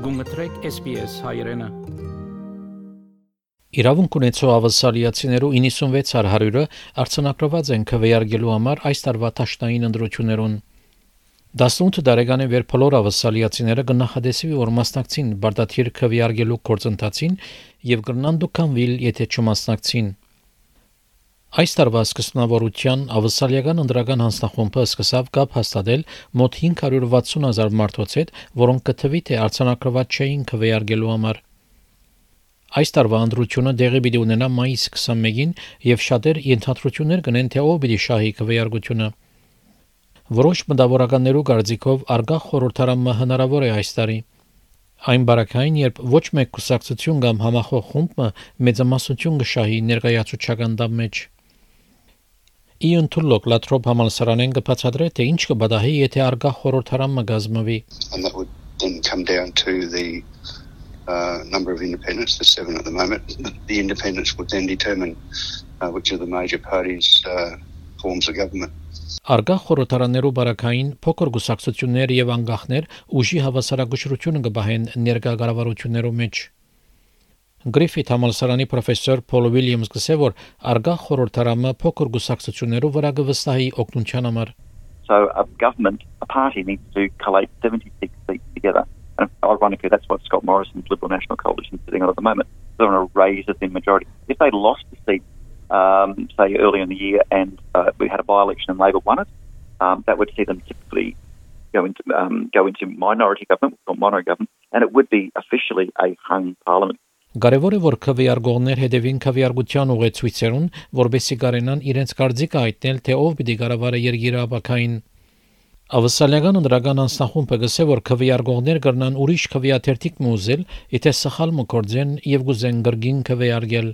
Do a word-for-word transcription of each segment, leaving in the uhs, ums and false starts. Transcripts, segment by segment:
Գումտրեք S B S հայրենը։ Իրավունք ունեցող ավասալիացիներու իննսունվեց հարյուրը արցանակրված են քվեարկելու համար այս տարվա տաշնային ընտրություններուն։ տասնութ տարեկան վեր բոլոր ավասալիացիները կնախադեсվի որ մասնակցին բարդաթիր քվեարկելու գործընթացին եւ կրնան դուքանվիլ եթե չմասնակցին։ Այս տարվա սկզբնավորության ավասալիական ընդրական հանձնախումբը սկսավ կապ հաստատել մոտ հինգ հարյուր վաթսուն հազար մարդոց հետ, որոնք կթվի թե արցանակրված չէին քվեարկելու համար։ Այս տարվա ընտրությունը դեղի պիտի ունենա մայիս քսանմեկին եւ շատեր ենթադրություններ կնեն թե ով պիտի շահի քվեարկությունը։ Որոշ մտավորականներու կարծիքով արգա խորհրդարանը հնարավոր է այս տարի։ Այն բարակային, երբ ոչ մեկ կուսակցություն կամ համախոհ խումբը մեծամասնություն կշահի ներկայացուցչական դամ մեջ։ Իոն Թուլլոկ լատրոփ համալսարանեն կբացատրե թե ինչ կբադահի եթե արգա խորհրդարանը կազմվի։ And that would then come down to the uh, number of independents, there's seven at the moment. The independents would then determine uh, which of the major parties uh, forms the government. Արգա խորհրդարաններու բարակային փոքր գուսակցություններ եւ անգախներ ուժի հավասարակշռությունը կբահեն ներկա կառավարություններու մեջ։ Գրիֆիթ համալսարանի պրոֆեսոր Փոլ Ուիլյամս գսե որ արգա խորհրդարանը փոքր գուսակցություններու վրա կվստահի օգնության համար։ So a government, a party needs to collate seventy-six seats together. And ironically, that's what Scott Morrison's Liberal National Coalition is sitting on at the moment. They want to raise a thin majority. If they lost a seat, um, say early in the year, and uh, we had a by-election and Labor won it, um, that would see them typically go into um, go into minority government or minority government, and it would be officially a hung parliament. Կարևոր է որ քվեարկողներ հետևին քվեարկության ուղեցույցերուն, որբեսի կարենան իրենց կարծիքը հայտնել թե ով պիտի կառավարի երկիրը ապակային։ Ավասալիական ընդրական հանձնախումբը գսե որ քվեարկողներ կրնան ուրիշ քվեաթերթիկ մուզել, եթե սխալ մկործեն եւ գուզեն գրգին քվեարկել։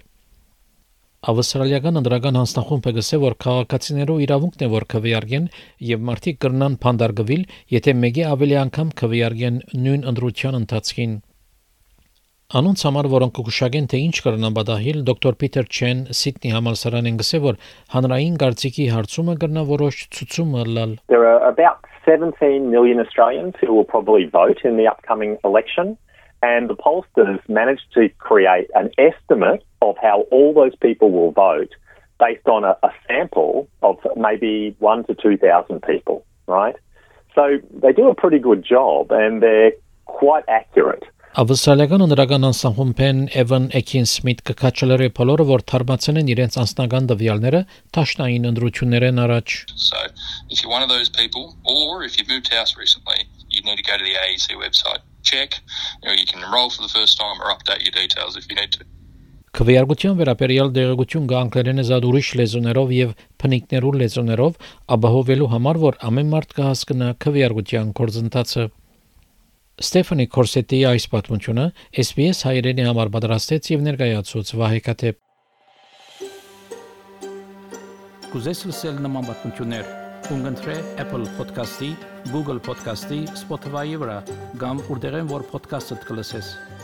Ավասալիական ընդրական հանձնախումբը գսե որ քաղաքացիներու իրավունքն է որ քվեարկեն եւ մարդիկ կրնան փանդարգվել, եթե մեկի ավելի անգամ քվեարկեն նույն ընտրության ընթացքին։ Անոնց համար որոնք կուշագեն թե ինչ կրնան բադահիլ դոկտոր Պիթեր Չեն Սիդնի համալսարանեն գսե որ հանրային կարծիքի հարցումը կրնա որոշ ցուցում լալ։ There are about seventeen million Australians who will probably vote in the upcoming election, and the pollsters managed to create an estimate of how all those people will vote based on a, a sample of maybe one to two thousand people, right? So they do a pretty good job and they're quite accurate. Ավասալիական ընդրական անսահումբեն Էվան Էքին Սմիթ կքաչելրի բոլորը որ թարմացնեն իրենց անձնական դվյալները տաշնային ընտրություններեն առաջ. So if you're one of those people or if you've moved house recently, you need to go to the A E C website, check, you know, you can enroll for the first time or update your details if you need to. Քվեարկության վերաբերյալ դեղեցություն կանգլերեն զատ ուրիշ լեզուներով եւ փնիկներու լեզուներով ապահովելու համար որ ամեն մարդ կհասկանա քվեարկության գործընթացը։ Ստեֆանի Կորսետի այս պատմությունը S B S հայրենի համար պատրաստեց եւ ներկայացուց Վահե Կաթեփ։ Կուզես լսել նման պատմություններ, կընտրե Apple Podcast-ի, Google Podcast-ի, Spotify-ի վրա, կամ որտեղեն որ podcast-ը կլսես։